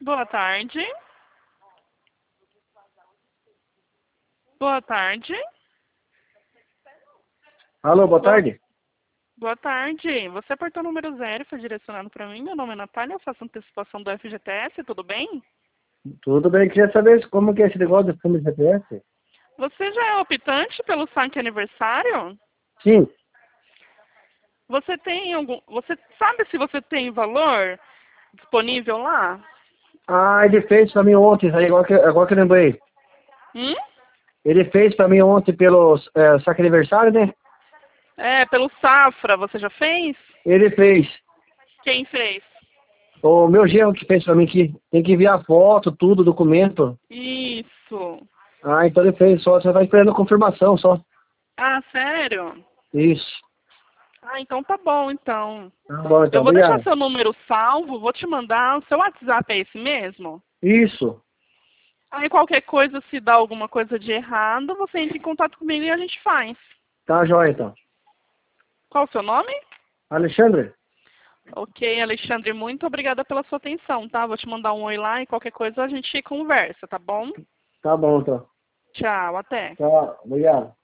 Boa tarde. Boa tarde. Alô, boa tarde. Boa tarde. Você apertou o número 0 e foi direcionado para mim. Meu nome é Natália, eu faço antecipação do FGTS, tudo bem? Tudo bem, queria saber como que é esse negócio do fundo de GPS? Você já é optante pelo saque aniversário? Sim. Você tem algum... Você sabe se você tem valor disponível lá? Ah, ele fez pra mim ontem, aí agora que eu lembrei. Hum? Ele fez pra mim ontem pelo saque aniversário, né? É, pelo Safra, você já fez? Ele fez. Quem fez? O meu genro que fez pra mim aqui. Tem que enviar foto, tudo, documento. Isso. Ah, então ele fez só, você tá esperando a confirmação só. Ah, sério? Isso. Ah, então tá bom, então. Tá bom, então, Eu vou deixar obrigado. seu número salvo, vou te mandar. O seu WhatsApp é esse mesmo? Isso. Aí qualquer coisa, se dá alguma coisa de errado, você entra em contato comigo e a gente faz. Tá jóia, então. Qual o seu nome? Alexandre? Ok, Alexandre, muito obrigada pela sua atenção, tá? Vou te mandar um oi lá e qualquer coisa a gente conversa, tá bom? Tá bom, então. Tchau, até. Tá, obrigado.